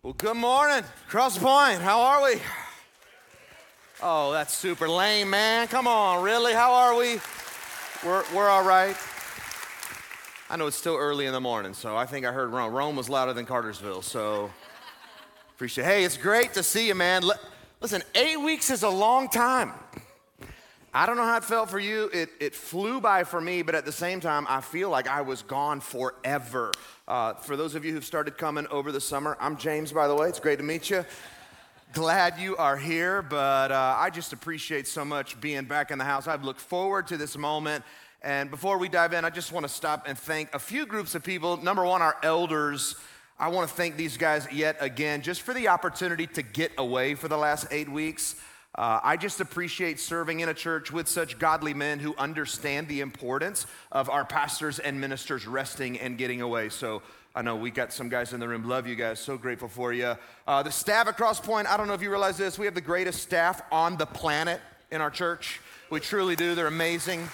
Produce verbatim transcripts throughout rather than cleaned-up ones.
Well, good morning, Cross Point. How are we? Oh, that's super lame, man. Come on, really? How are we? We're, we're all right. I know it's still early in the morning, so I think I heard Rome. Rome was louder than Cartersville, so appreciate it. Hey, it's great to see you, man. Listen, eight weeks is a long time. I don't know how it felt for you. It, it flew by for me, but at the same time, I feel like I was gone forever. Uh, for those of you who've started coming over the summer, I'm James, by the way. It's great to meet you. Glad you are here, but uh, I just appreciate so much being back in the house. I've looked forward to this moment. And before we dive in, I just want to stop and thank a few groups of people. Number one, our elders. I want to thank these guys yet again just for the opportunity to get away for the last eight weeks. Uh, I just appreciate serving in a church with such godly men who understand the importance of our pastors and ministers resting and getting away. So I know we got some guys in the room. Love you guys. So grateful for you. Uh, the staff at Cross Point, I don't know if you realize this. We have the greatest staff on the planet in our church. We truly do. They're amazing.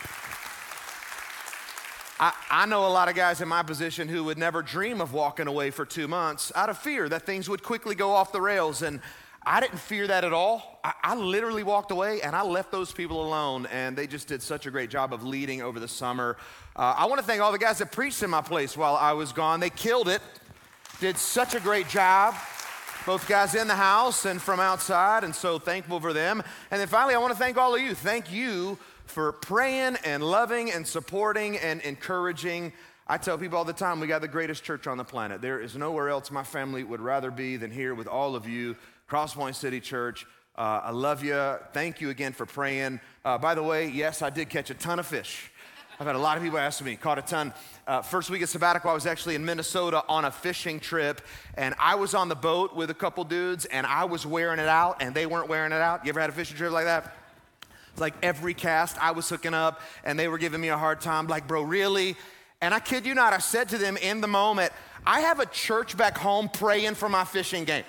I, I know a lot of guys in my position who would never dream of walking away for two months out of fear that things would quickly go off the rails. And I didn't fear that at all. I, I literally walked away and I left those people alone, and they just did such a great job of leading over the summer. Uh, I want to thank all the guys that preached in my place while I was gone. They killed it, did such a great job, both guys in the house and from outside, and so thankful for them. And then finally, I want to thank all of you. Thank you for praying and loving and supporting and encouraging. I tell people all the time, we got the greatest church on the planet. There is nowhere else my family would rather be than here with all of you. Cross Point City Church, uh, I love you. Thank you again for praying. Uh, by the way, yes, I did catch a ton of fish. I've had a lot of people ask me, caught a ton. Uh, first week of sabbatical, I was actually in Minnesota on a fishing trip, and I was on the boat with a couple dudes, and I was wearing it out, and they weren't wearing it out. You ever had a fishing trip like that? It's like every cast I was hooking up, and they were giving me a hard time, like, bro, really? And I kid you not, I said to them in the moment, I have a church back home praying for my fishing game.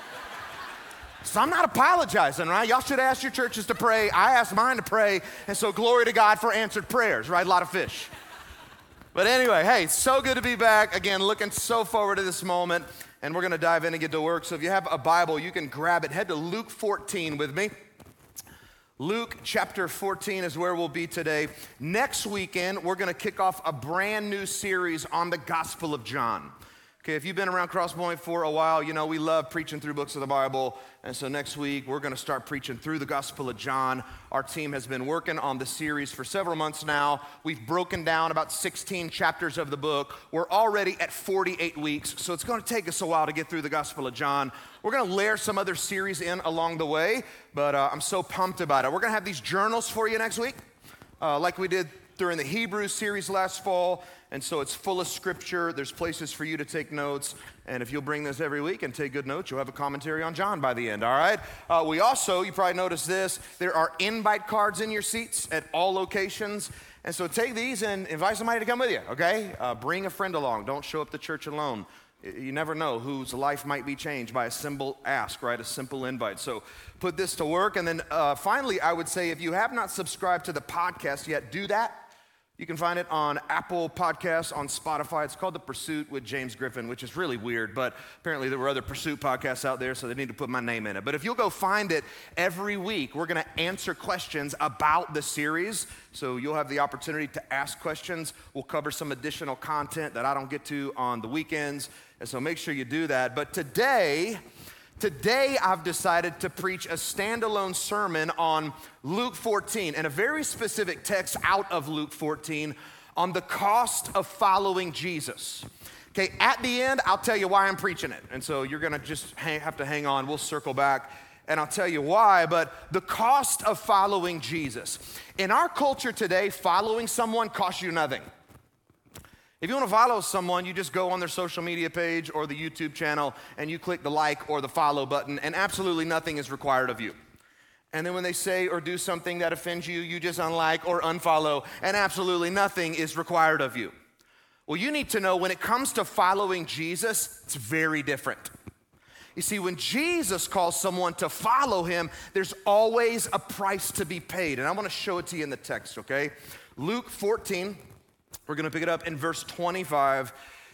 So I'm not apologizing, right? Y'all should ask your churches to pray. I asked mine to pray, and so glory to God for answered prayers, right? A lot of fish. But anyway, hey, so good to be back. Again, looking so forward to this moment, and we're going to dive in and get to work. So if you have a Bible, you can grab it. Head to Luke fourteen with me. Luke chapter fourteen is where we'll be today. Next weekend, we're going to kick off a brand new series on the Gospel of John. Okay, if you've been around Cross Point for a while, you know we love preaching through books of the Bible. And so next week, we're going to start preaching through the Gospel of John. Our team has been working on the series for several months now. We've broken down about sixteen chapters of the book. We're already at forty-eight weeks, so it's going to take us a while to get through the Gospel of John. We're going to layer some other series in along the way, but uh, I'm so pumped about it. We're going to have these journals for you next week, uh, like we did during the Hebrews series last fall. And so it's full of scripture. There's places for you to take notes. And if you'll bring this every week and take good notes, you'll have a commentary on John by the end, all right? Uh, we also, you probably noticed this, there are invite cards in your seats at all locations. And so take these and invite somebody to come with you, okay? Uh, bring a friend along. Don't show up to church alone. You never know whose life might be changed by a simple ask, right? A simple invite. So put this to work. And then uh, finally, I would say if you have not subscribed to the podcast yet, do that. You can find it on Apple Podcasts, on Spotify. It's called The Pursuit with James Griffin, which is really weird, but apparently there were other Pursuit podcasts out there, so they need to put my name in it. But if you'll go find it every week, we're going to answer questions about the series, so you'll have the opportunity to ask questions. We'll cover some additional content that I don't get to on the weekends, and so make sure you do that. But today... Today, I've decided to preach a standalone sermon on Luke fourteen and a very specific text out of Luke fourteen on the cost of following Jesus. Okay, at the end, I'll tell you why I'm preaching it. And so you're gonna just hang, have to hang on. We'll circle back and I'll tell you why, but the cost of following Jesus. In our culture today, following someone costs you nothing. If you want to follow someone, you just go on their social media page or the YouTube channel and you click the like or the follow button, and absolutely nothing is required of you. And then when they say or do something that offends you, you just unlike or unfollow, and absolutely nothing is required of you. Well, you need to know when it comes to following Jesus, it's very different. You see, when Jesus calls someone to follow him, there's always a price to be paid. And I want to show it to you in the text, okay? Luke fourteen. We're going to pick it up in verse twenty-five.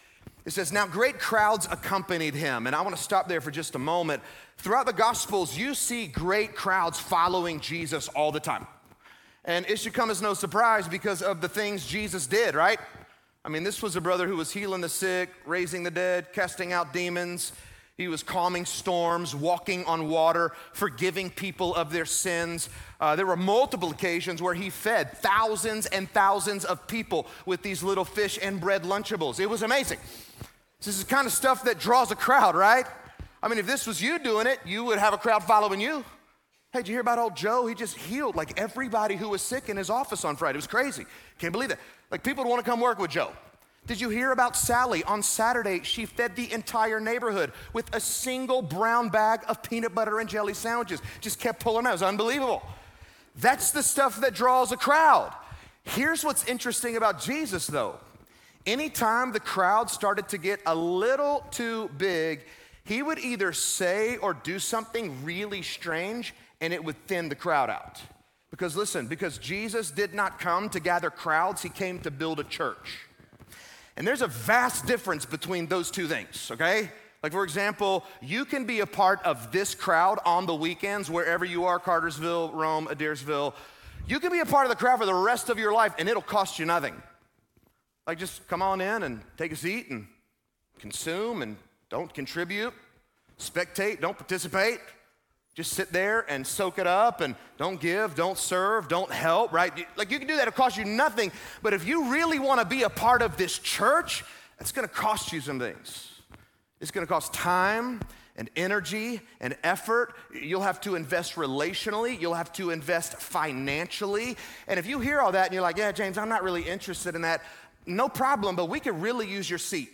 It says, now great crowds accompanied him. And I want to stop there for just a moment. Throughout the Gospels, you see great crowds following Jesus all the time. And it should come as no surprise because of the things Jesus did, right? I mean, this was a brother who was healing the sick, raising the dead, casting out demons. He was calming storms, walking on water, forgiving people of their sins. Uh, there were multiple occasions where he fed thousands and thousands of people with these little fish and bread Lunchables. It was amazing. This is the kind of stuff that draws a crowd, right? I mean, if this was you doing it, you would have a crowd following you. Hey, did you hear about old Joe? He just healed like everybody who was sick in his office on Friday. It was crazy. Can't believe that. Like people would want to come work with Joe. Did you hear about Sally? On Saturday, she fed the entire neighborhood with a single brown bag of peanut butter and jelly sandwiches. Just kept pulling out. It was unbelievable. That's the stuff that draws a crowd. Here's what's interesting about Jesus, though. Anytime the crowd started to get a little too big, he would either say or do something really strange, and it would thin the crowd out. Because listen, because Jesus did not come to gather crowds, he came to build a church. And there's a vast difference between those two things, okay? Like for example, you can be a part of this crowd on the weekends, wherever you are, Cartersville, Rome, Adairsville. You can be a part of the crowd for the rest of your life, and it'll cost you nothing. Like just come on in and take a seat and consume and don't contribute, spectate, don't participate. Just sit there and soak it up and don't give, don't serve, don't help, right? Like you can do that, it'll cost you nothing. But if you really want to be a part of this church, it's going to cost you some things. It's going to cost time and energy and effort. You'll have to invest relationally. You'll have to invest financially. And if you hear all that and you're like, yeah, James, I'm not really interested in that, no problem, but we could really use your seat.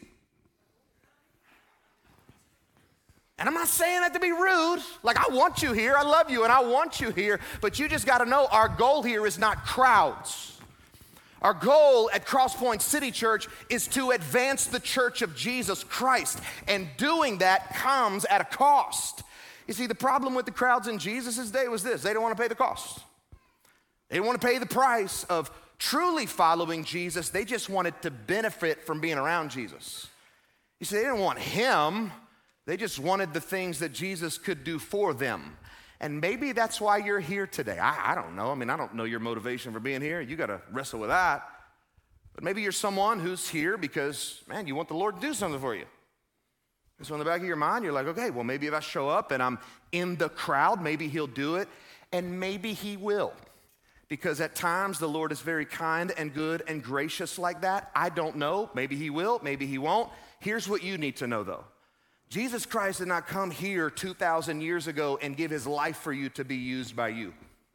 And I'm not saying that to be rude. Like, I want you here. I love you, and I want you here. But you just got to know our goal here is not crowds. Our goal at Crosspoint City Church is to advance the church of Jesus Christ. And doing that comes at a cost. You see, the problem with the crowds in Jesus' day was this. They didn't want to pay the cost. They didn't want to pay the price of truly following Jesus. They just wanted to benefit from being around Jesus. You see, they didn't want him. They just wanted the things that Jesus could do for them. And maybe that's why you're here today. I, I don't know. I mean, I don't know your motivation for being here. You got to wrestle with that. But maybe you're someone who's here because, man, you want the Lord to do something for you. And so in the back of your mind, you're like, okay, well, maybe if I show up and I'm in the crowd, maybe he'll do it. And maybe he will. Because at times the Lord is very kind and good and gracious like that. I don't know. Maybe he will. Maybe he won't. Here's what you need to know, though. Jesus Christ did not come here two thousand years ago and give his life for you to be used by you.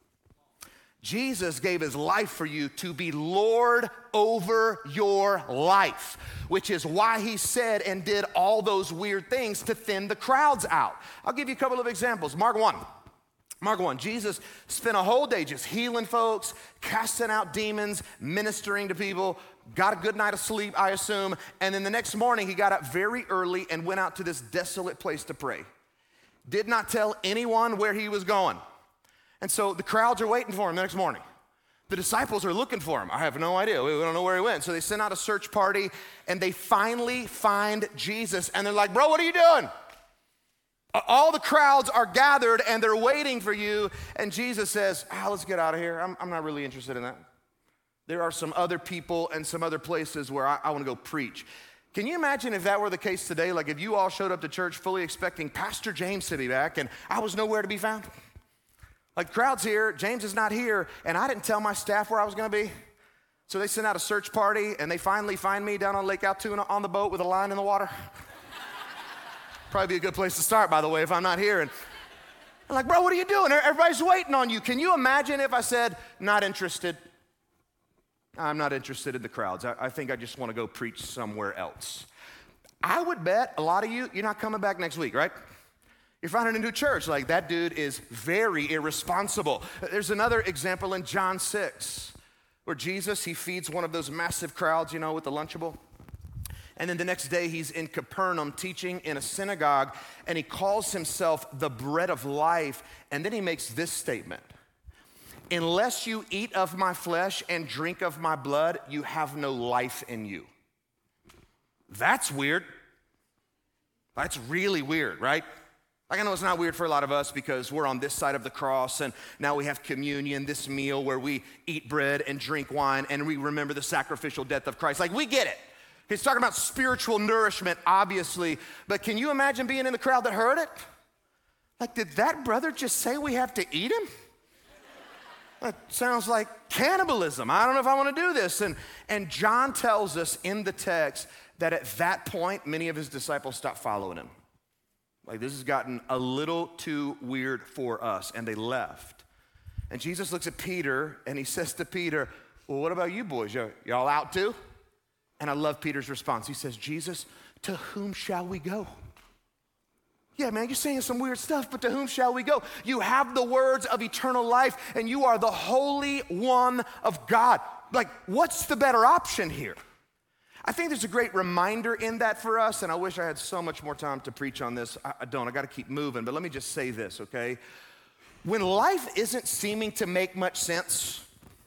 Jesus gave his life for you to be Lord over your life, which is why he said and did all those weird things to thin the crowds out. I'll give you a couple of examples. Mark one. Mark one, Jesus spent a whole day just healing folks, casting out demons, ministering to people, got a good night of sleep, I assume, and then the next morning he got up very early and went out to this desolate place to pray. Did not tell anyone where he was going. And so the crowds are waiting for him the next morning. The disciples are looking for him. I have no idea. We don't know where he went. So they send out a search party and they finally find Jesus and they're like, bro, what are you doing? All the crowds are gathered and they're waiting for you. And Jesus says, ah, let's get out of here. I'm, I'm not really interested in that. There are some other people and some other places where I, I want to go preach. Can you imagine if that were the case today? Like if you all showed up to church fully expecting Pastor James to be back and I was nowhere to be found? Like crowd's here, James is not here, and I didn't tell my staff where I was going to be. So they sent out a search party and they finally find me down on Lake Altoona on the boat with a line in the water. Probably be a good place to start, by the way, if I'm not here. And I'm like, bro, what are you doing? Everybody's waiting on you. Can you imagine if I said, not interested? I'm not interested in the crowds. I, I think I just want to go preach somewhere else. I would bet a lot of you, you're not coming back next week, right? You're finding a new church. Like, that dude is very irresponsible. There's another example in John six where Jesus, he feeds one of those massive crowds, you know, with the Lunchable. And then the next day he's in Capernaum teaching in a synagogue and he calls himself the bread of life. And then he makes this statement: unless you eat of my flesh and drink of my blood, you have no life in you. That's weird. That's really weird, right? Like, I know it's not weird for a lot of us because we're on this side of the cross and now we have communion, this meal where we eat bread and drink wine and we remember the sacrificial death of Christ. Like, we get it. He's talking about spiritual nourishment, obviously, but can you imagine being in the crowd that heard it? Like, did that brother just say we have to eat him? That sounds like cannibalism. I don't know if I want to do this. And, and John tells us in the text that at that point, many of his disciples stopped following him. Like, this has gotten a little too weird for us, and they left. And Jesus looks at Peter, and he says to Peter, well, what about you boys? Y- y'all out too? And I love Peter's response. He says, Jesus, to whom shall we go? Yeah, man, you're saying some weird stuff, but to whom shall we go? You have the words of eternal life, and you are the Holy One of God. Like, what's the better option here? I think there's a great reminder in that for us, and I wish I had so much more time to preach on this. I, I don't, I gotta keep moving, but let me just say this, okay? When life isn't seeming to make much sense,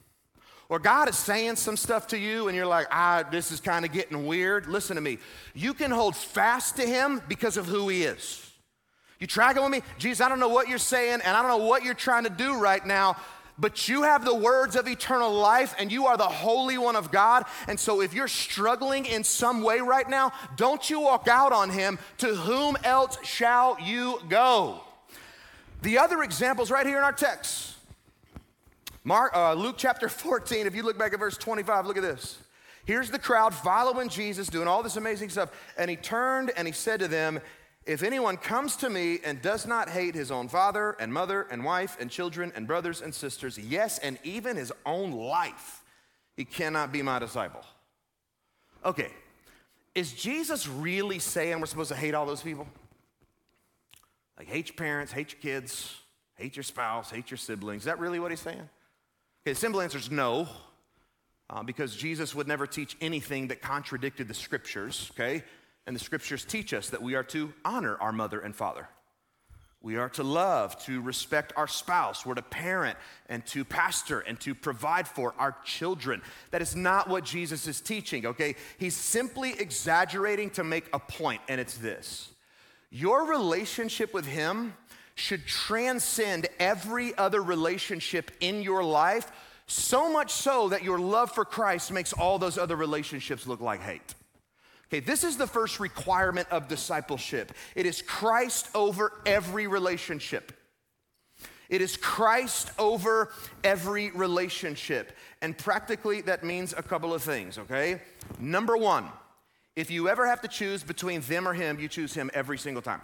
or God is saying some stuff to you and you're like, ah, this is kind of getting weird, listen to me. You can hold fast to him because of who he is. You tracking with me? Jesus, I don't know what you're saying and I don't know what you're trying to do right now, but you have the words of eternal life and you are the Holy One of God. And so if you're struggling in some way right now, don't you walk out on him. To whom else shall you go? The other examples right here in our text. Mark, uh, Luke chapter fourteen, if you look back at verse twenty-five, look at this. Here's the crowd following Jesus, doing all this amazing stuff. And he turned and he said to them, if anyone comes to me and does not hate his own father and mother and wife and children and brothers and sisters, yes, and even his own life, he cannot be my disciple. Okay, is Jesus really saying we're supposed to hate all those people? Like, hate your parents, hate your kids, hate your spouse, hate your siblings. Is that really what he's saying? Okay, the simple answer is no, uh, because Jesus would never teach anything that contradicted the scriptures, okay? And the scriptures teach us that we are to honor our mother and father. We are to love, to respect our spouse. We're to parent and to pastor and to provide for our children. That is not what Jesus is teaching, okay? He's simply exaggerating to make a point, and it's this. Your relationship with him should transcend every other relationship in your life, so much so that your love for Christ makes all those other relationships look like hate. Okay, this is the first requirement of discipleship. It is Christ over every relationship. It is Christ over every relationship. And practically, that means a couple of things, okay? Number one, if you ever have to choose between them or him, you choose him every single time.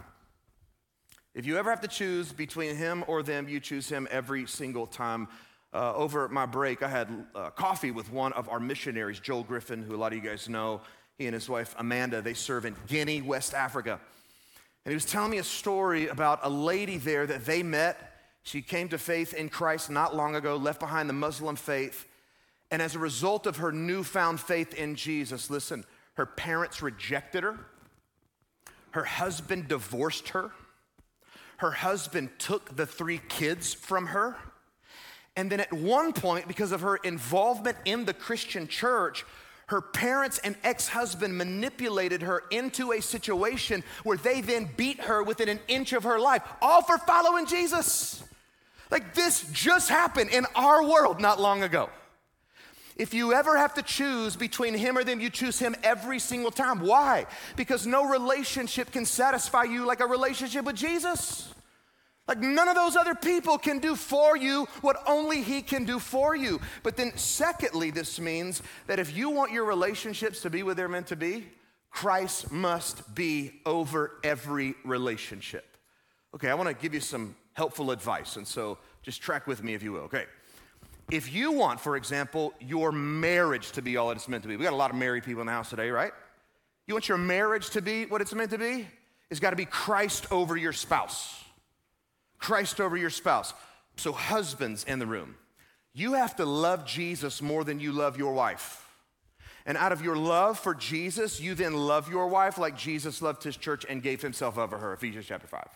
If you ever have to choose between him or them, you choose him every single time. Uh, over my break, I had uh, coffee with one of our missionaries, Joel Griffin, who a lot of you guys know. He and his wife, Amanda, they serve in Guinea, West Africa. And he was telling me a story about a lady there that they met. She came to faith in Christ not long ago, left behind the Muslim faith. And as a result of her newfound faith in Jesus, listen, her parents rejected her. Her husband divorced her. Her husband took the three kids from her. And then at one point, because of her involvement in the Christian church, her parents and ex-husband manipulated her into a situation where they then beat her within an inch of her life, all for following Jesus. Like, this just happened in our world not long ago. If you ever have to choose between him or them, you choose him every single time. Why? Because no relationship can satisfy you like a relationship with Jesus. Like, none of those other people can do for you what only he can do for you. But then secondly, this means that if you want your relationships to be what they're meant to be, Christ must be over every relationship. Okay, I want to give you some helpful advice, and so just track with me if you will. Okay, if you want, for example, your marriage to be all it's meant to be. We got a lot of married people in the house today, right? You want your marriage to be what it's meant to be? It's got to be Christ over your spouse. Christ over your spouse. So husbands in the room, you have to love Jesus more than you love your wife. And out of your love for Jesus, you then love your wife like Jesus loved his church and gave himself over her, Ephesians chapter five.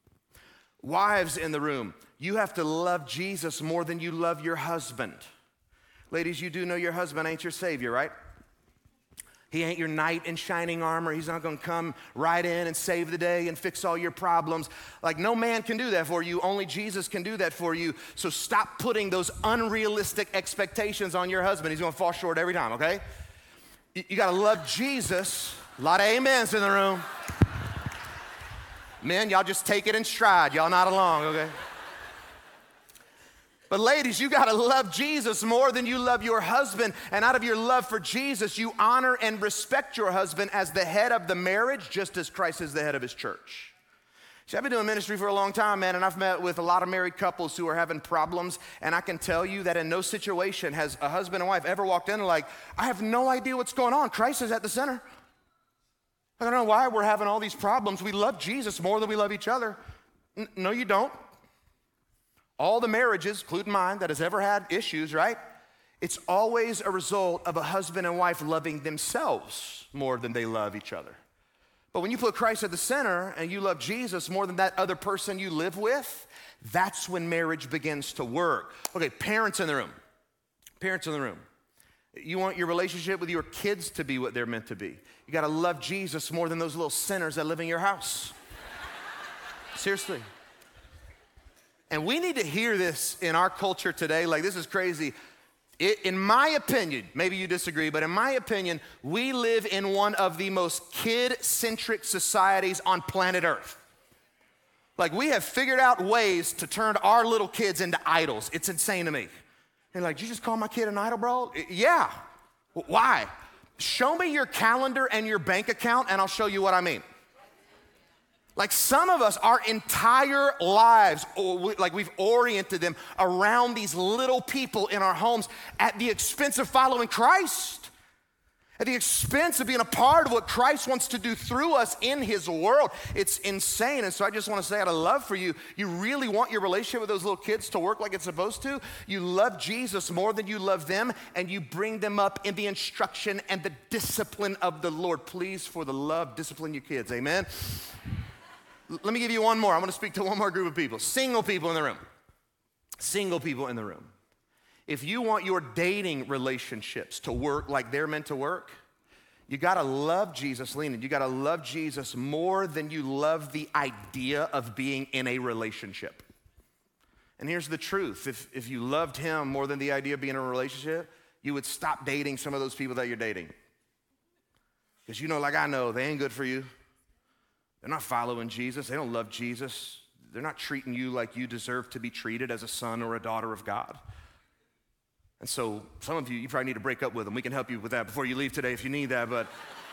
Wives in the room, you have to love Jesus more than you love your husband. Ladies, you do know your husband ain't your savior, right? He ain't your knight in shining armor. He's not gonna come right in and save the day and fix all your problems. Like, no man can do that for you. Only Jesus can do that for you. So stop putting those unrealistic expectations on your husband. He's gonna fall short every time, okay? You, you gotta love Jesus. A lot of amens in the room. Men, y'all just take it in stride. Y'all not along, okay? But ladies, you gotta love Jesus more than you love your husband. And out of your love for Jesus, you honor and respect your husband as the head of the marriage, just as Christ is the head of his church. See, I've been doing ministry for a long time, man, and I've met with a lot of married couples who are having problems. And I can tell you that in no situation has a husband and wife ever walked in and like, I have no idea what's going on. Christ is at the center. I don't know why we're having all these problems. We love Jesus more than we love each other. N- no, you don't. All the marriages, including mine, that has ever had issues, right? It's always a result of a husband and wife loving themselves more than they love each other. But when you put Christ at the center and you love Jesus more than that other person you live with, that's when marriage begins to work. Okay, parents in the room. Parents in the room. You want your relationship with your kids to be what they're meant to be. You gotta love Jesus more than those little sinners that live in your house. Seriously. And we need to hear this in our culture today. Like, this is crazy. It, in my opinion, maybe you disagree, but in my opinion, we live in one of the most kid-centric societies on planet Earth. Like, we have figured out ways to turn our little kids into idols. It's insane to me. And like, did you just call my kid an idol, bro? Yeah. Why? Show me your calendar and your bank account, and I'll show you what I mean. Like, some of us, our entire lives, like, we've oriented them around these little people in our homes at the expense of following Christ, at the expense of being a part of what Christ wants to do through us in his world. It's insane. And so I just want to say, out of love for you, you really want your relationship with those little kids to work like it's supposed to. You love Jesus more than you love them, and you bring them up in the instruction and the discipline of the Lord. Please, for the love, discipline your kids. Amen. Let me give you one more. I want to speak to one more group of people. Single people in the room. Single people in the room. If you want your dating relationships to work like they're meant to work, you got to love Jesus, Lean. You got to love Jesus more than you love the idea of being in a relationship. And here's the truth. If, if you loved him more than the idea of being in a relationship, you would stop dating some of those people that you're dating. Because you know, like I know, they ain't good for you. They're not following Jesus. They don't love Jesus. They're not treating you like you deserve to be treated as a son or a daughter of God. And so some of you, you probably need to break up with them. We can help you with that before you leave today if you need that. But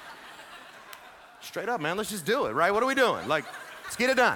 straight up, man, let's just do it, right? What are we doing? Like, let's get it done.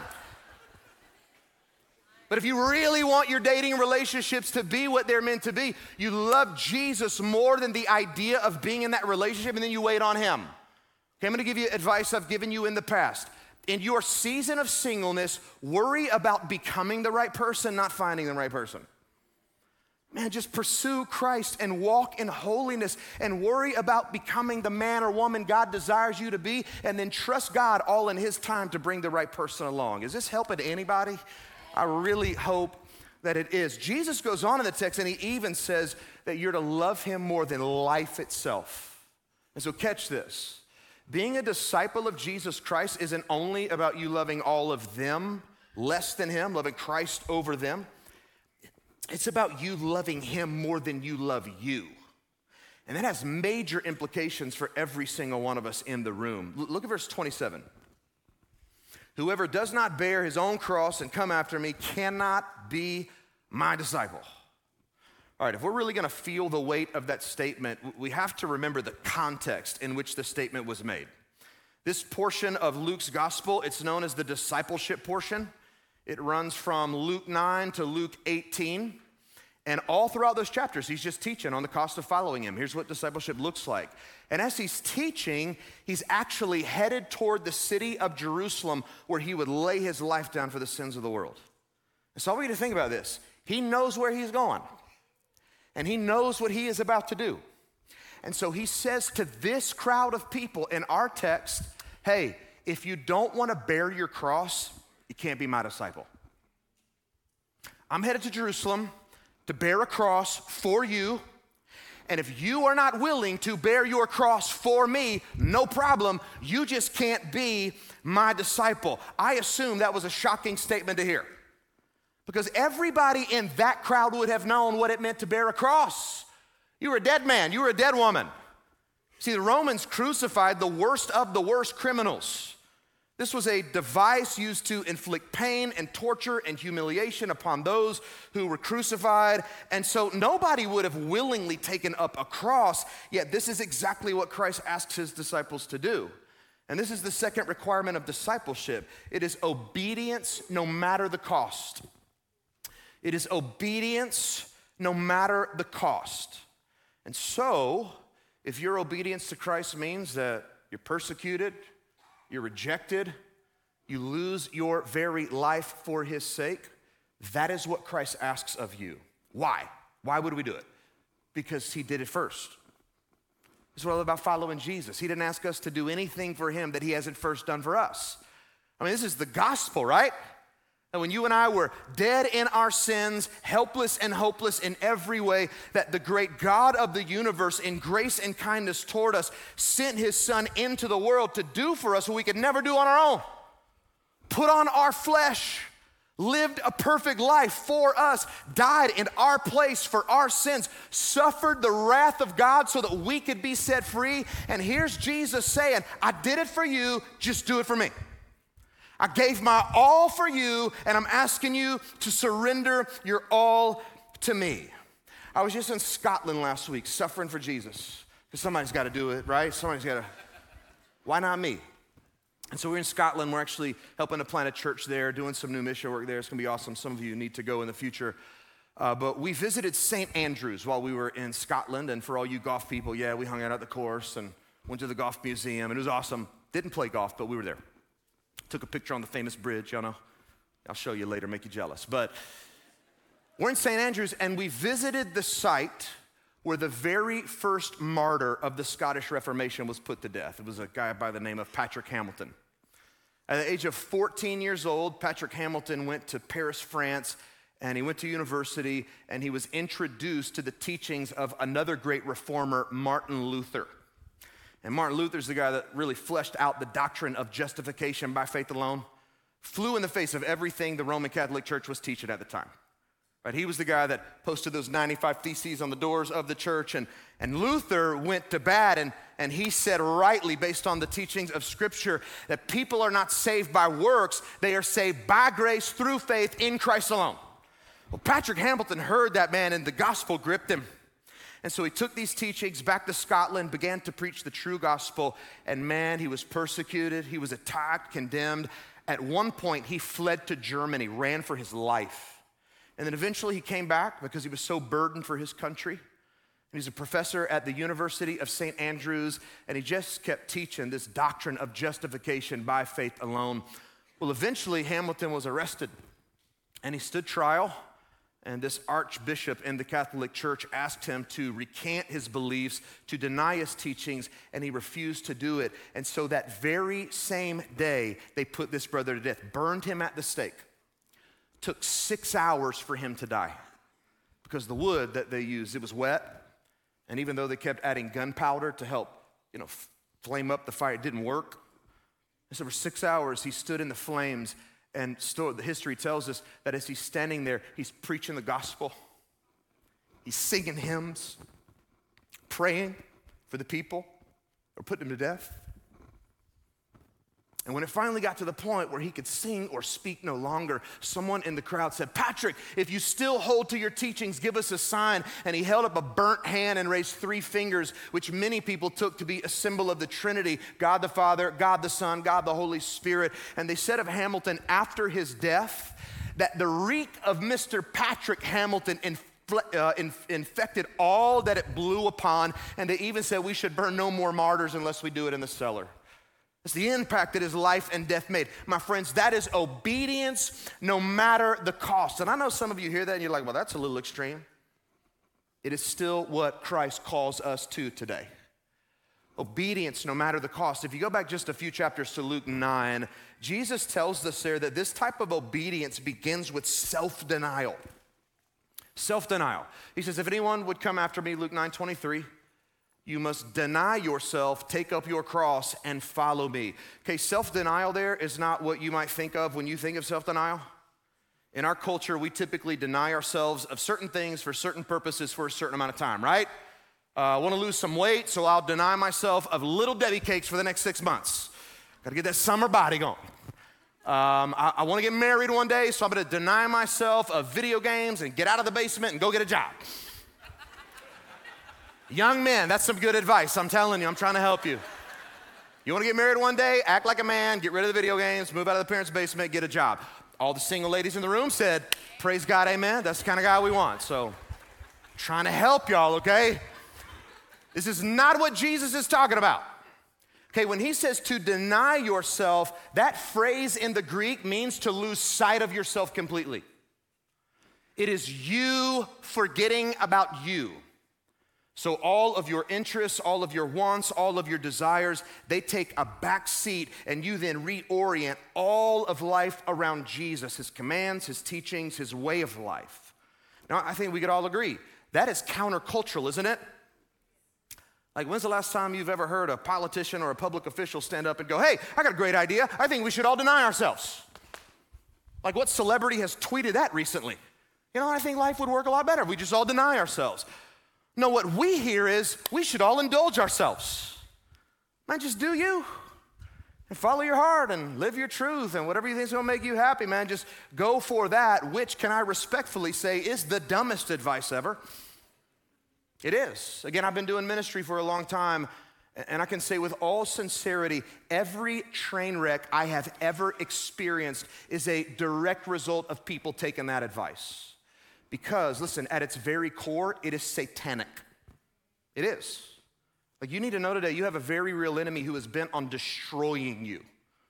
But if you really want your dating relationships to be what they're meant to be, you love Jesus more than the idea of being in that relationship, and then you wait on him. Okay, I'm gonna give you advice I've given you in the past. In your season of singleness, worry about becoming the right person, not finding the right person. Man, just pursue Christ and walk in holiness and worry about becoming the man or woman God desires you to be, and then trust God all in his time to bring the right person along. Is this helping anybody? I really hope that it is. Jesus goes on in the text and he even says that you're to love him more than life itself. And so catch this. Being a disciple of Jesus Christ isn't only about you loving all of them less than him, loving Christ over them. It's about you loving him more than you love you. And that has major implications for every single one of us in the room. Look at verse twenty-seven. Whoever does not bear his own cross and come after me cannot be my disciple. All right, if we're really gonna feel the weight of that statement, we have to remember the context in which the statement was made. This portion of Luke's gospel, it's known as the discipleship portion. It runs from Luke nine to Luke eighteen. And all throughout those chapters, he's just teaching on the cost of following him. Here's what discipleship looks like. And as he's teaching, he's actually headed toward the city of Jerusalem where he would lay his life down for the sins of the world. And so I want you to think about this. He knows where he's going. And he knows what he is about to do. And so he says to this crowd of people in our text, hey, if you don't want to bear your cross, you can't be my disciple. I'm headed to Jerusalem to bear a cross for you, And if you are not willing to bear your cross for me, no problem. You just can't be my disciple. I assume that was a shocking statement to hear, because everybody in that crowd would have known what it meant to bear a cross. You were a dead man. You were a dead woman. See, the Romans crucified the worst of the worst criminals. This was a device used to inflict pain and torture and humiliation upon those who were crucified. And so nobody would have willingly taken up a cross, yet this is exactly what Christ asks his disciples to do. And this is the second requirement of discipleship. It is obedience no matter the cost. It is obedience no matter the cost. And so, if your obedience to Christ means that you're persecuted, you're rejected, you lose your very life for his sake, that is what Christ asks of you. Why? Why would we do it? Because he did it first. It's all about following Jesus. He didn't ask us to do anything for him that he hasn't first done for us. I mean, this is the gospel, right? And when you and I were dead in our sins, helpless and hopeless in every way, that the great God of the universe, in grace and kindness toward us, sent his son into the world to do for us what we could never do on our own. Put on our flesh, lived a perfect life for us, died in our place for our sins, suffered the wrath of God so that we could be set free. And here's Jesus saying, I did it for you, just do it for me. I gave my all for you, and I'm asking you to surrender your all to me. I was just in Scotland last week, suffering for Jesus, because somebody's got to do it, right? Somebody's got to. Why not me? And so we're in Scotland. We're actually helping to plant a church there, doing some new mission work there. It's going to be awesome. Some of you need to go in the future. Uh, but we visited Saint Andrews while we were in Scotland. And for all you golf people, yeah, we hung out at the course and went to the golf museum. And it was awesome. Didn't play golf, but we were there. Took a picture on the famous bridge, y'all know. I'll show you later, make you jealous. But we're in Saint Andrews, and we visited the site where the very first martyr of the Scottish Reformation was put to death. It was a guy by the name of Patrick Hamilton. At the age of fourteen years old, Patrick Hamilton went to Paris, France, and he went to university, and he was introduced to the teachings of another great reformer, Martin Luther. And Martin Luther's the guy that really fleshed out the doctrine of justification by faith alone, flew in the face of everything the Roman Catholic Church was teaching at the time. Right? He was the guy that posted those ninety-five theses on the doors of the church, and, and Luther went to bat, and, and he said rightly, based on the teachings of Scripture, that people are not saved by works, they are saved by grace through faith in Christ alone. Well, Patrick Hamilton heard that, man, and the gospel gripped him. And so he took these teachings back to Scotland, began to preach the true gospel, and man, he was persecuted, he was attacked, condemned. At one point, he fled to Germany, ran for his life. And then eventually he came back because he was so burdened for his country. And he's a professor at the University of Saint Andrews, and he just kept teaching this doctrine of justification by faith alone. Well, eventually Hamilton was arrested, and he stood trial. And this archbishop in the Catholic Church asked him to recant his beliefs, to deny his teachings, and he refused to do it. And so that very same day, they put this brother to death, burned him at the stake. Took six hours for him to die because the wood that they used, it was wet. And even though they kept adding gunpowder to help, you know, flame up the fire, it didn't work. And so for six hours, he stood in the flames. And still, the history tells us that as he's standing there, he's preaching the gospel. He's singing hymns, praying for the people who are putting him to death. And when it finally got to the point where he could sing or speak no longer, someone in the crowd said, "Patrick, if you still hold to your teachings, give us a sign." And he held up a burnt hand and raised three fingers, which many people took to be a symbol of the Trinity, God the Father, God the Son, God the Holy Spirit. And they said of Hamilton after his death that the reek of Mister Patrick Hamilton infl- uh, inf- infected all that it blew upon. And they even said we should burn no more martyrs unless we do it in the cellar. It's the impact that his life and death made. My friends, that is obedience no matter the cost. And I know some of you hear that and you're like, well, that's a little extreme. It is still what Christ calls us to today. Obedience no matter the cost. If you go back just a few chapters to Luke nine, Jesus tells us there that this type of obedience begins with self-denial. Self-denial. He says, if anyone would come after me, Luke nine twenty-three, you must deny yourself, take up your cross, and follow me. Okay, self-denial there is not what you might think of when you think of self-denial. In our culture, we typically deny ourselves of certain things for certain purposes for a certain amount of time, right? Uh, I want to lose some weight, so I'll deny myself of Little Debbie cakes for the next six months. Got to get that summer body going. Um, I, I want to get married one day, so I'm going to deny myself of video games and get out of the basement and go get a job. Young men, that's some good advice. I'm telling you, I'm trying to help you. You want to get married one day? Act like a man, get rid of the video games, move out of the parents' basement, get a job. All the single ladies in the room said, praise God, amen. That's the kind of guy we want. So, trying to help y'all, okay? This is not what Jesus is talking about. Okay, when he says to deny yourself, that phrase in the Greek means to lose sight of yourself completely. It is you forgetting about you. So all of your interests, all of your wants, all of your desires, they take a back seat, and you then reorient all of life around Jesus, his commands, his teachings, his way of life. Now, I think we could all agree, that is countercultural, isn't it? Like, when's the last time you've ever heard a politician or a public official stand up and go, hey, I got a great idea. I think we should all deny ourselves. Like, what celebrity has tweeted that recently? You know, I think life would work a lot better if we just all deny ourselves. No, what we hear is we should all indulge ourselves. Man, just do you. And follow your heart and live your truth and whatever you think is going to make you happy, man, just go for that, which, can I respectfully say, is the dumbest advice ever. It is. Again, I've been doing ministry for a long time, and I can say with all sincerity, every train wreck I have ever experienced is a direct result of people taking that advice. Because, listen, at its very core, it is satanic. It is. Like, you need to know today, you have a very real enemy who is bent on destroying you.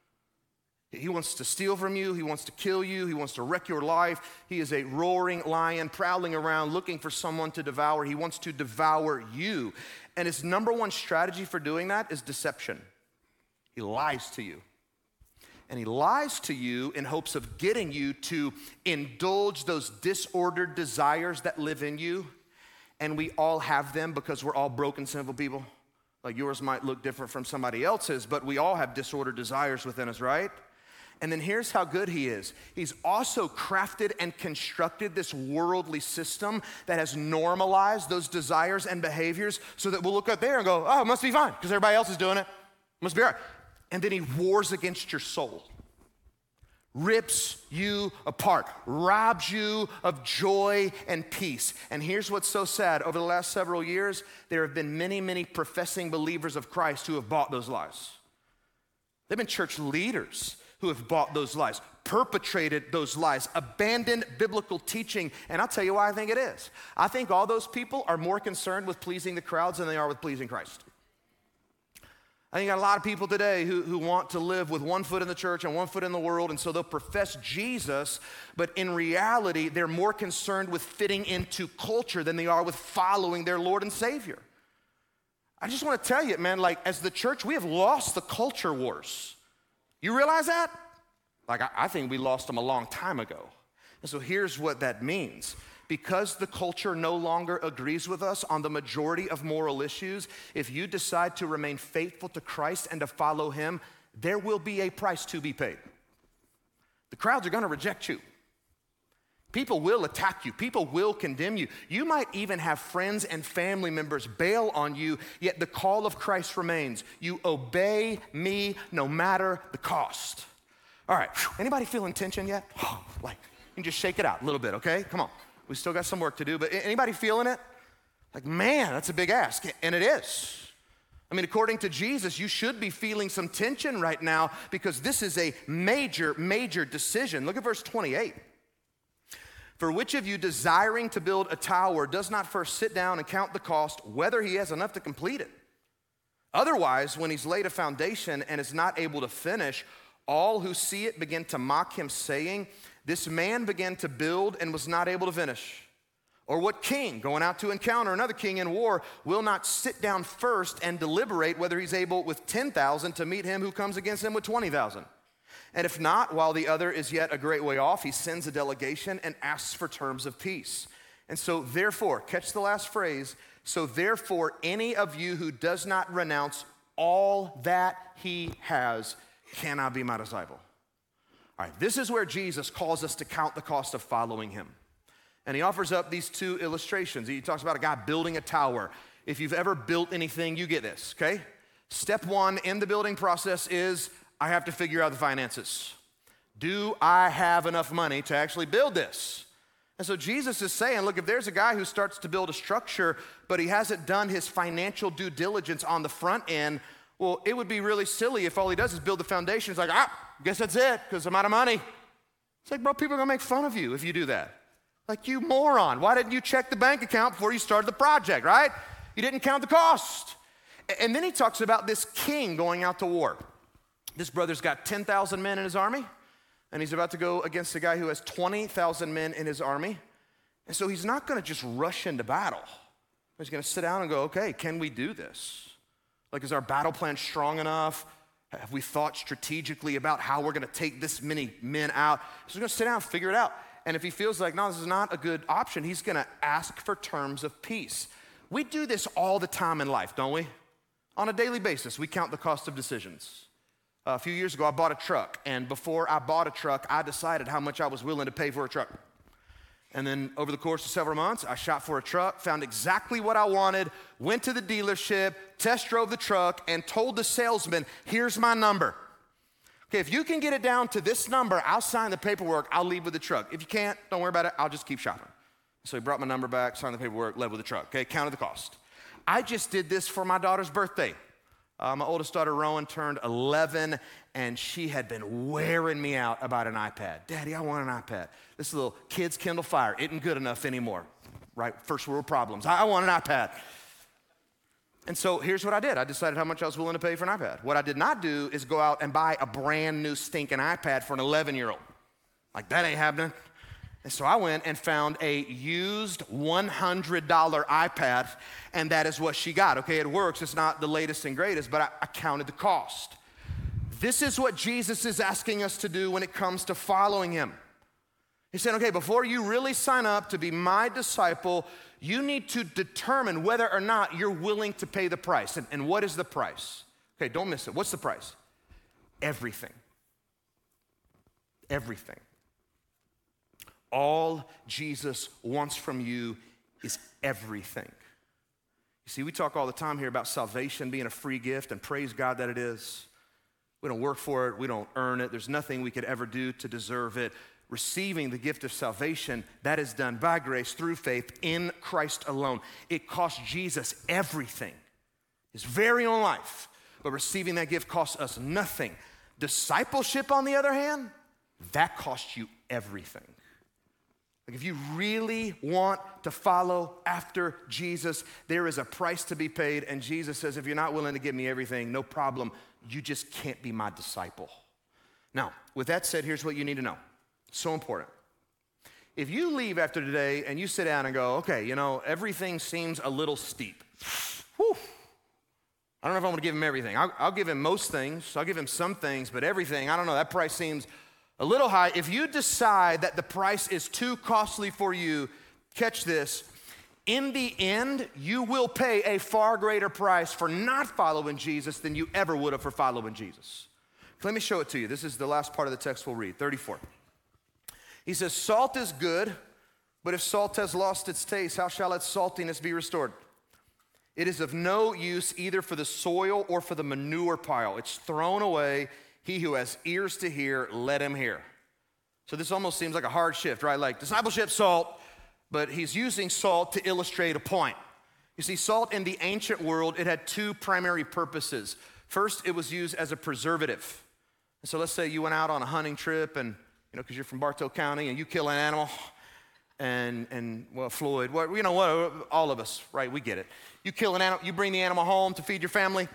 He wants to steal from you. He wants to kill you. He wants to wreck your life. He is a roaring lion prowling around looking for someone to devour. He wants to devour you. And his number one strategy for doing that is deception. He lies to you. And he lies to you in hopes of getting you to indulge those disordered desires that live in you. And we all have them because we're all broken, sinful people. Like, yours might look different from somebody else's, but we all have disordered desires within us, right? And then here's how good he is. He's also crafted and constructed this worldly system that has normalized those desires and behaviors so that we'll look up there and go, oh, it must be fine because everybody else is doing it. Must be all right. And then he wars against your soul, rips you apart, robs you of joy and peace. And here's what's so sad. Over the last several years, there have been many, many professing believers of Christ who have bought those lies. There have been church leaders who have bought those lies, perpetrated those lies, abandoned biblical teaching. And I'll tell you why I think it is. I think all those people are more concerned with pleasing the crowds than they are with pleasing Christ. I think you got a lot of people today who, who want to live with one foot in the church and one foot in the world, and so they'll profess Jesus, but in reality, they're more concerned with fitting into culture than they are with following their Lord and Savior. I just want to tell you, man, like, as the church, we have lost the culture wars. You realize that? Like, I, I think we lost them a long time ago. And so here's what that means. Because the culture no longer agrees with us on the majority of moral issues, if you decide to remain faithful to Christ and to follow him, there will be a price to be paid. The crowds are going to reject you. People will attack you. People will condemn you. You might even have friends and family members bail on you, yet the call of Christ remains. You obey me no matter the cost. All right, anybody feeling tension yet? Like, you can just shake it out a little bit, okay? Come on. We still got some work to do, but anybody feeling it? Like, man, that's a big ask, and it is. I mean, according to Jesus, you should be feeling some tension right now because this is a major, major decision. Look at verse twenty-eight. For which of you desiring to build a tower does not first sit down and count the cost, whether he has enough to complete it? Otherwise, when he's laid a foundation and is not able to finish, all who see it begin to mock him, saying, this man began to build and was not able to finish. Or what king, going out to encounter another king in war, will not sit down first and deliberate whether he's able with ten thousand to meet him who comes against him with twenty thousand? And if not, while the other is yet a great way off, he sends a delegation and asks for terms of peace. And so therefore, catch the last phrase, so therefore any of you who does not renounce all that he has cannot be my disciple. All right, this is where Jesus calls us to count the cost of following him. And he offers up these two illustrations. He talks about a guy building a tower. If you've ever built anything, you get this, okay? Step one in the building process is I have to figure out the finances. Do I have enough money to actually build this? And so Jesus is saying, look, if there's a guy who starts to build a structure, but he hasn't done his financial due diligence on the front end, well, it would be really silly if all he does is build the foundation. It's like, ah, guess that's it, because I'm out of money. It's like, bro, people are gonna make fun of you if you do that. Like, you moron, why didn't you check the bank account before you started the project, right? You didn't count the cost. And then he talks about this king going out to war. This brother's got ten thousand men in his army, and he's about to go against a guy who has twenty thousand men in his army. And so he's not gonna just rush into battle. He's gonna sit down and go, okay, can we do this? Like, is our battle plan strong enough? Have we thought strategically about how we're gonna take this many men out? So he's gonna sit down and figure it out. And if he feels like, no, this is not a good option, he's gonna ask for terms of peace. We do this all the time in life, don't we? On a daily basis, we count the cost of decisions. Uh, a few years ago, I bought a truck, and before I bought a truck, I decided how much I was willing to pay for a truck. And then over the course of several months, I shot for a truck, found exactly what I wanted, went to the dealership, test drove the truck, and told the salesman, here's my number. Okay, if you can get it down to this number, I'll sign the paperwork, I'll leave with the truck. If you can't, don't worry about it, I'll just keep shopping. So he brought my number back, signed the paperwork, led with the truck, okay, counted the cost. I just did this for my daughter's birthday. Uh, my oldest daughter, Rowan, turned eleven, and she had been wearing me out about an iPad. Daddy, I want an iPad. This little kid's Kindle Fire isn't good enough anymore, right? First world problems. I want an iPad. And so here's what I did. I decided how much I was willing to pay for an iPad. What I did not do is go out and buy a brand new stinking iPad for an eleven-year-old. Like, that ain't happening. And so I went and found a used one hundred dollar iPad, and that is what she got. Okay, it works. It's not the latest and greatest, but I, I counted the cost. This is what Jesus is asking us to do when it comes to following him. He said, okay, before you really sign up to be my disciple, you need to determine whether or not you're willing to pay the price. And, and what is the price? Okay, don't miss it. What's the price? Everything. Everything. All Jesus wants from you is everything. You see, we talk all the time here about salvation being a free gift, and praise God that it is. We don't work for it. We don't earn it. There's nothing we could ever do to deserve it. Receiving the gift of salvation, that is done by grace through faith in Christ alone. It cost Jesus everything, his very own life. But receiving that gift costs us nothing. Discipleship, on the other hand, that costs you everything. Like, if you really want to follow after Jesus, there is a price to be paid. And Jesus says, if you're not willing to give me everything, no problem. You just can't be my disciple. Now, with that said, here's what you need to know. So important. If you leave after today and you sit down and go, okay, you know, everything seems a little steep. Whew. I don't know if I want to give him everything. I'll, I'll give him most things. I'll give him some things, but everything, I don't know, that price seems a little high. If you decide that the price is too costly for you, catch this. In the end, you will pay a far greater price for not following Jesus than you ever would have for following Jesus. Let me show it to you. This is the last part of the text we'll read, thirty-four. He says, salt is good, but if salt has lost its taste, how shall its saltiness be restored? It is of no use either for the soil or for the manure pile. It's thrown away. He who has ears to hear, let him hear. So this almost seems like a hard shift, right? Like discipleship, salt, but he's using salt to illustrate a point. You see, salt in the ancient world, it had two primary purposes. First, it was used as a preservative. And so let's say you went out on a hunting trip and, you know, because you're from Bartow County and you kill an animal and, and well, Floyd, well, you know what, all of us, right, we get it. You kill an animal, you bring the animal home to feed your family.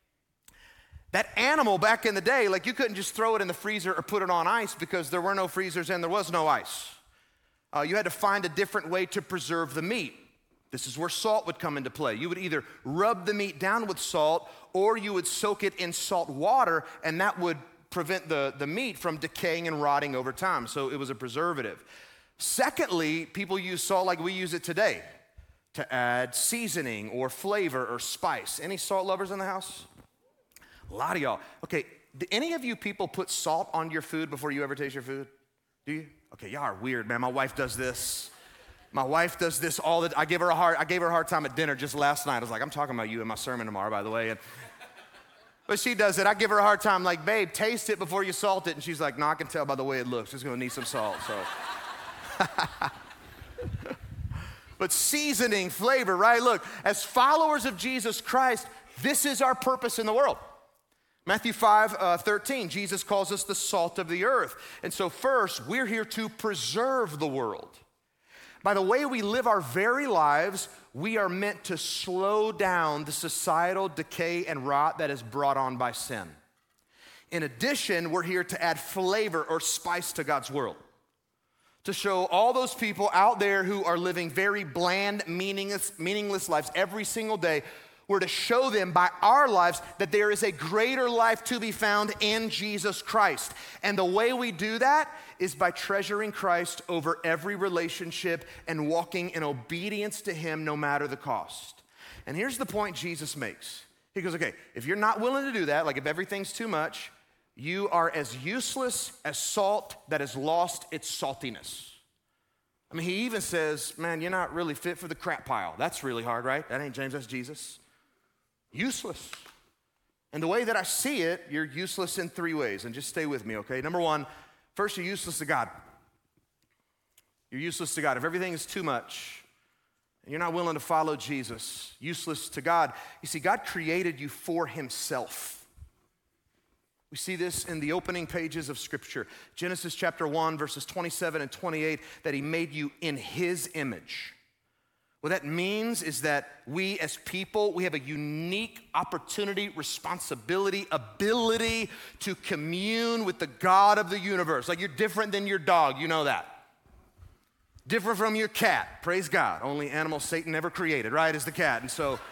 That animal back in the day, like you couldn't just throw it in the freezer or put it on ice because there were no freezers and there was no ice. Uh, you had to find a different way to preserve the meat. This is where salt would come into play. You would either rub the meat down with salt or you would soak it in salt water, and that would prevent the, the meat from decaying and rotting over time. So it was a preservative. Secondly, people use salt like we use it today to add seasoning or flavor or spice. Any salt lovers in the house? A lot of y'all. Okay, do any of you people put salt on your food before you ever taste your food? Do you? Okay, y'all are weird, man. My wife does this. My wife does this all the time. I give her a hard, I gave her a hard time at dinner just last night. I was like, I'm talking about you in my sermon tomorrow, by the way. And, but she does it. I give her a hard time, like, babe, taste it before you salt it. And she's like, no, I can tell by the way it looks. It's gonna need some salt, so. But seasoning, flavor, right? Look, as followers of Jesus Christ, this is our purpose in the world. Matthew five, uh, thirteen, Jesus calls us the salt of the earth. And so first, we're here to preserve the world. By the way we live our very lives, we are meant to slow down the societal decay and rot that is brought on by sin. In addition, we're here to add flavor or spice to God's world, to show all those people out there who are living very bland, meaningless, meaningless lives every single day. We're to show them by our lives that there is a greater life to be found in Jesus Christ. And the way we do that is by treasuring Christ over every relationship and walking in obedience to Him no matter the cost. And here's the point Jesus makes. He goes, okay, if you're not willing to do that, like if everything's too much, you are as useless as salt that has lost its saltiness. I mean, he even says, man, you're not really fit for the crap pile. That's really hard, right? That ain't James, that's Jesus. Useless. And the way that I see it, you're useless in three ways. And just stay with me, okay? Number one, first, you're useless to God. You're useless to God. If everything is too much, and you're not willing to follow Jesus, useless to God. You see, God created you for Himself. We see this in the opening pages of Scripture. Genesis chapter one, verses twenty-seven and twenty-eight, that He made you in His image. What that means is that we as people, we have a unique opportunity, responsibility, ability to commune with the God of the universe. Like, you're different than your dog, you know that. Different from your cat, praise God. Only animal Satan ever created, right, is the cat. And so,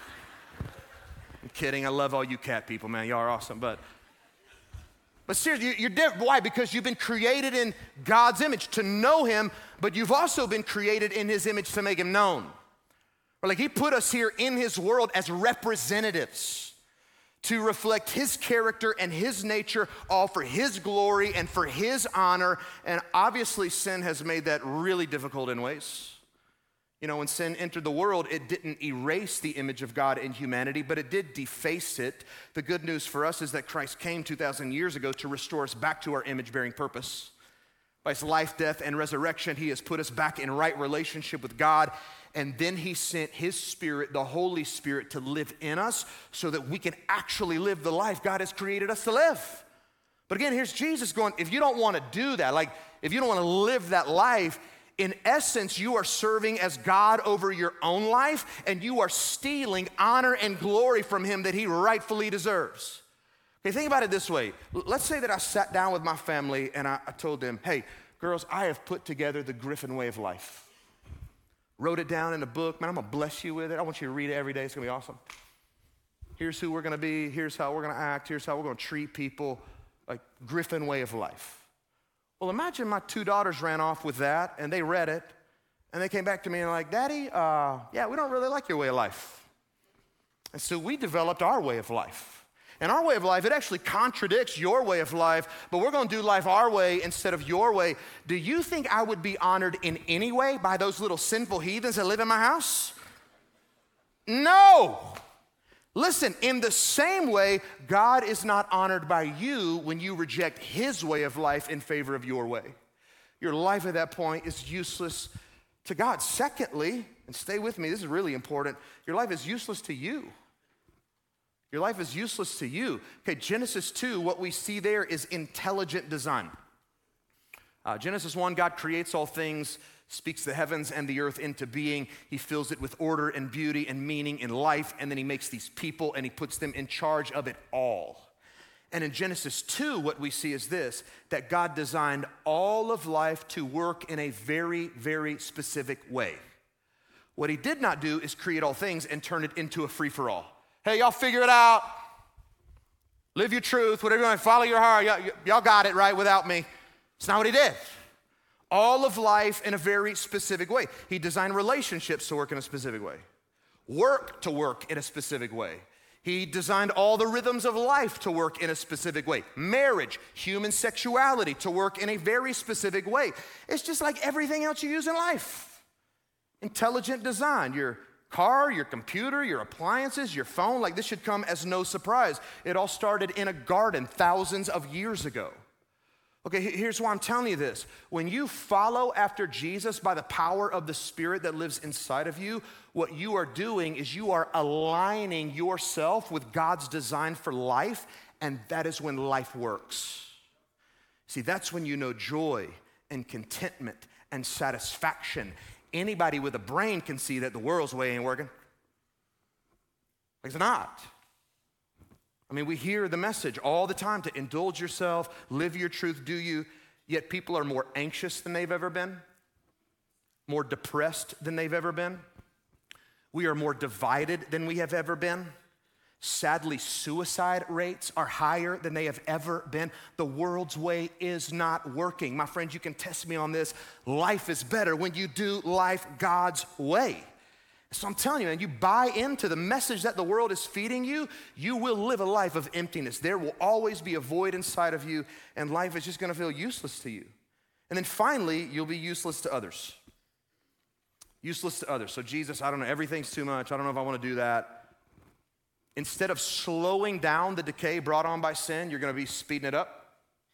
I'm kidding, I love all you cat people, man, y'all are awesome, but But seriously, you're different. Why? Because you've been created in God's image to know Him, but you've also been created in His image to make Him known. Or like He put us here in His world as representatives to reflect His character and His nature, all for His glory and for His honor. And obviously sin has made that really difficult in ways. You know, when sin entered the world, it didn't erase the image of God in humanity, but it did deface it. The good news for us is that Christ came two thousand years ago to restore us back to our image-bearing purpose. By His life, death, and resurrection, He has put us back in right relationship with God, and then He sent His Spirit, the Holy Spirit, to live in us so that we can actually live the life God has created us to live. But again, here's Jesus going, if you don't want to do that, like if you don't want to live that life, in essence, you are serving as God over your own life, and you are stealing honor and glory from Him that He rightfully deserves. Okay, think about it this way. Let's say that I sat down with my family and I, I told them, hey, girls, I have put together the Griffin way of life. Wrote it down in a book. Man, I'm going to bless you with it. I want you to read it every day. It's going to be awesome. Here's who we're going to be. Here's how we're going to act. Here's how we're going to treat people. Like Griffin way of life. Well, imagine my two daughters ran off with that, and they read it, and they came back to me and were like, Daddy, uh, yeah, we don't really like your way of life. And so we developed our way of life. And our way of life, it actually contradicts your way of life, but we're going to do life our way instead of your way. Do you think I would be honored in any way by those little sinful heathens that live in my house? No. Listen, in the same way, God is not honored by you when you reject His way of life in favor of your way. Your life at that point is useless to God. Secondly, and stay with me, this is really important, your life is useless to you. Your life is useless to you. Okay, Genesis two, what we see there is intelligent design. Uh, Genesis one, God creates all things, speaks the heavens and the earth into being. He fills it with order and beauty and meaning in life, and then He makes these people and He puts them in charge of it all. And in Genesis two, what we see is this, that God designed all of life to work in a very, very specific way. What He did not do is create all things and turn it into a free-for-all. Hey, y'all figure it out. Live your truth, whatever you want, follow your heart. Y'all, y'all got it right without me. It's not what He did. All of life in a very specific way. He designed relationships to work in a specific way. Work to work in a specific way. He designed all the rhythms of life to work in a specific way. Marriage, human sexuality to work in a very specific way. It's just like everything else you use in life. Intelligent design, your car, your computer, your appliances, your phone, like this should come as no surprise. It all started in a garden thousands of years ago. Okay, here's why I'm telling you this. When you follow after Jesus by the power of the Spirit that lives inside of you, what you are doing is you are aligning yourself with God's design for life, and that is when life works. See, that's when you know joy and contentment and satisfaction. Anybody with a brain can see that the world's way ain't working. It's not. I mean, we hear the message all the time to indulge yourself, live your truth, do you, yet people are more anxious than they've ever been, more depressed than they've ever been. We are more divided than we have ever been. Sadly, suicide rates are higher than they have ever been. The world's way is not working. My friends, you can test me on this. Life is better when you do life God's way. So I'm telling you, man, you buy into the message that the world is feeding you, you will live a life of emptiness. There will always be a void inside of you, and life is just gonna feel useless to you. And then finally, you'll be useless to others. Useless to others. So Jesus, I don't know, everything's too much. I don't know if I wanna do that. Instead of slowing down the decay brought on by sin, you're gonna be speeding it up.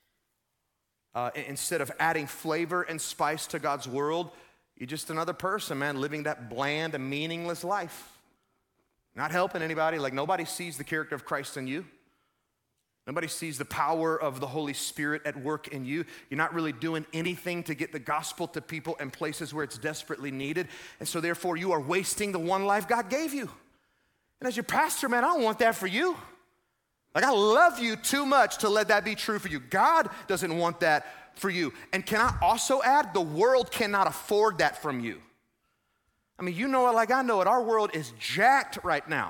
Uh, instead of adding flavor and spice to God's world, you're just another person, man, living that bland and meaningless life. Not helping anybody. Like nobody sees the character of Christ in you. Nobody sees the power of the Holy Spirit at work in you. You're not really doing anything to get the gospel to people in places where it's desperately needed. And so therefore you are wasting the one life God gave you. And as your pastor, man, I don't want that for you. Like I love you too much to let that be true for you. God doesn't want that for you. And can I also add, the world cannot afford that from you. I mean, you know it like I know it. Our world is jacked right now.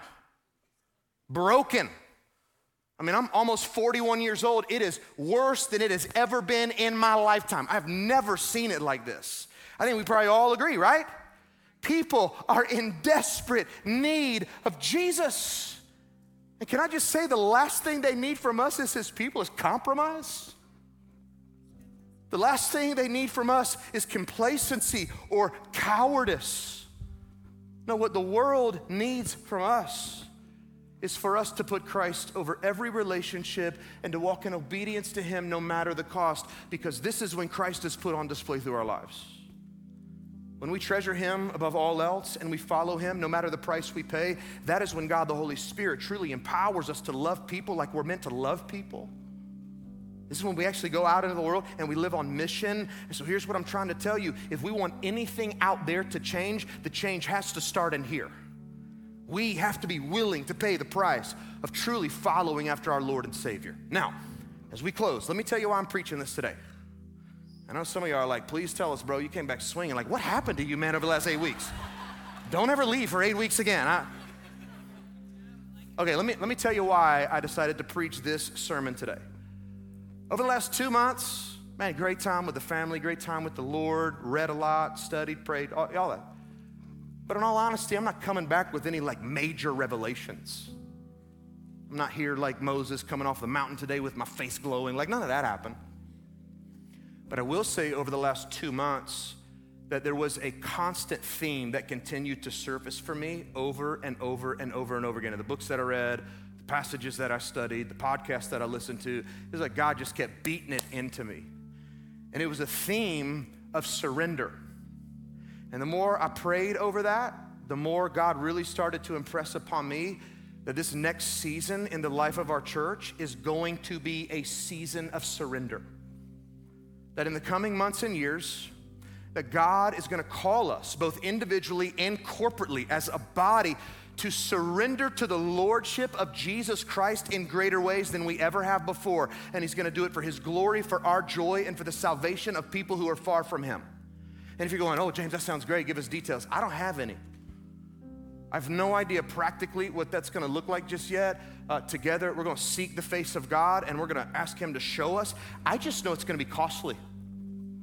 Broken. I mean, I'm almost forty-one years old. It is worse than it has ever been in my lifetime. I've never seen it like this. I think we probably all agree, right? People are in desperate need of Jesus. And can I just say the last thing they need from us as his people is compromise? The last thing they need from us is complacency or cowardice. No, what the world needs from us is for us to put Christ over every relationship and to walk in obedience to him no matter the cost, because this is when Christ is put on display through our lives. When we treasure him above all else and we follow him no matter the price we pay, that is when God the Holy Spirit truly empowers us to love people like we're meant to love people. This is when we actually go out into the world and we live on mission. And so here's what I'm trying to tell you. If we want anything out there to change, the change has to start in here. We have to be willing to pay the price of truly following after our Lord and Savior. Now, as we close, let me tell you why I'm preaching this today. I know some of you are like, please tell us, bro, you came back swinging. Like, what happened to you, man, over the last eight weeks? Don't ever leave for eight weeks again. I... Okay, let me, let me tell you why I decided to preach this sermon today. Over the last two months, man, great time with the family, great time with the Lord, read a lot, studied, prayed, all, all that. But in all honesty, I'm not coming back with any like major revelations. I'm not here like Moses coming off the mountain today with my face glowing, like none of that happened. But I will say over the last two months that there was a constant theme that continued to surface for me over and over and over and over again. In the books that I read, passages that I studied, the podcasts that I listened to, it was like God just kept beating it into me. And it was a theme of surrender. And the more I prayed over that, the more God really started to impress upon me that this next season in the life of our church is going to be a season of surrender. That in the coming months and years, that God is gonna call us both individually and corporately as a body to surrender to the lordship of Jesus Christ in greater ways than we ever have before. And he's gonna do it for his glory, for our joy, and for the salvation of people who are far from him. And if you're going, oh, James, that sounds great, give us details. I don't have any. I have no idea practically what that's gonna look like just yet. Uh, together, we're gonna seek the face of God and we're gonna ask him to show us. I just know it's gonna be costly.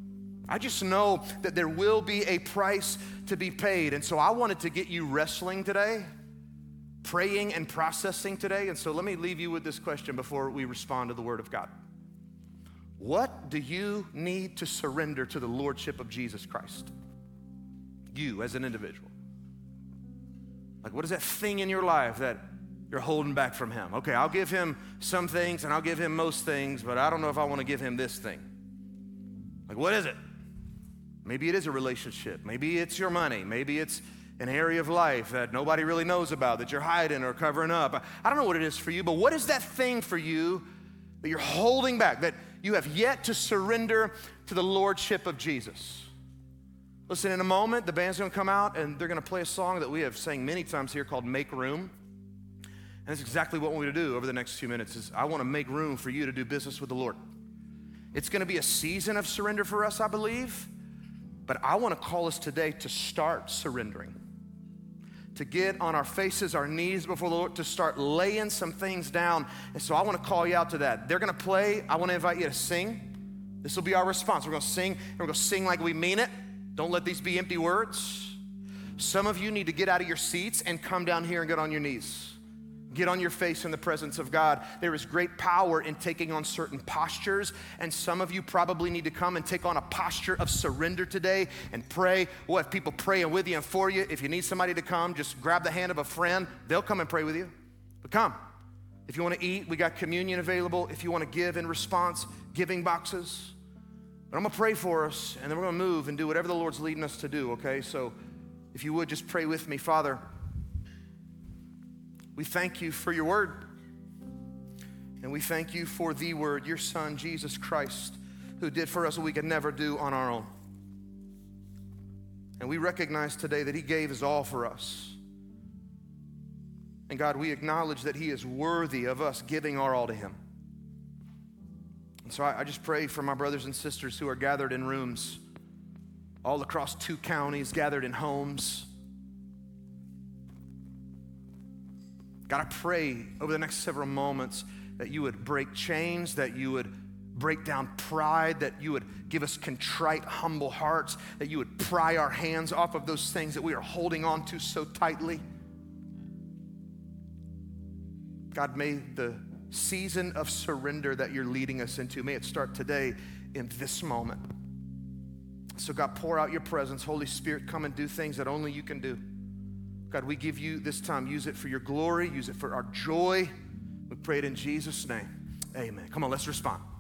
I just know that there will be a price to be paid. And so I wanted to get you wrestling today, praying and processing today. And so let me leave you with this question before we respond to the Word of God. What do you need to surrender to the Lordship of Jesus Christ? You as an individual. Like, what is that thing in your life that you're holding back from Him? Okay, I'll give Him some things and I'll give Him most things, but I don't know if I want to give Him this thing. Like, what is it? Maybe it is a relationship. Maybe it's your money. Maybe it's an area of life that nobody really knows about, that you're hiding or covering up. I don't know what it is for you, but what is that thing for you that you're holding back, that you have yet to surrender to the Lordship of Jesus? Listen, in a moment, the band's gonna come out and they're gonna play a song that we have sang many times here called Make Room. And that's exactly what we're gonna do over the next few minutes is I wanna make room for you to do business with the Lord. It's gonna be a season of surrender for us, I believe. But I want to call us today to start surrendering, to get on our faces, our knees before the Lord, to start laying some things down. And so I want to call you out to that. They're going to play. I want to invite you to sing. This will be our response. We're going to sing, and we're going to sing like we mean it. Don't let these be empty words. Some of you need to get out of your seats and come down here and get on your knees. Get on your face in the presence of God. There is great power in taking on certain postures, and some of you probably need to come and take on a posture of surrender today and pray. We'll have people praying with you and for you. If you need somebody to come, just grab the hand of a friend. They'll come and pray with you. But come. If you want to eat, we got communion available. If you want to give in response, giving boxes. But I'm going to pray for us, and then we're going to move and do whatever the Lord's leading us to do, okay? So if you would, just pray with me. Father, we thank you for your word. And we thank you for the word, your Son, Jesus Christ, who did for us what we could never do on our own. And we recognize today that He gave His all for us. And God, we acknowledge that He is worthy of us giving our all to Him. And so I, I just pray for my brothers and sisters who are gathered in rooms all across two counties, gathered in homes. God, I pray over the next several moments that you would break chains, that you would break down pride, that you would give us contrite, humble hearts, that you would pry our hands off of those things that we are holding on to so tightly. God, may the season of surrender that you're leading us into, may it start today in this moment. So God, pour out your presence. Holy Spirit, come and do things that only you can do. God, we give you this time. Use it for your glory. Use it for our joy. We pray it in Jesus' name. Amen. Come on, let's respond.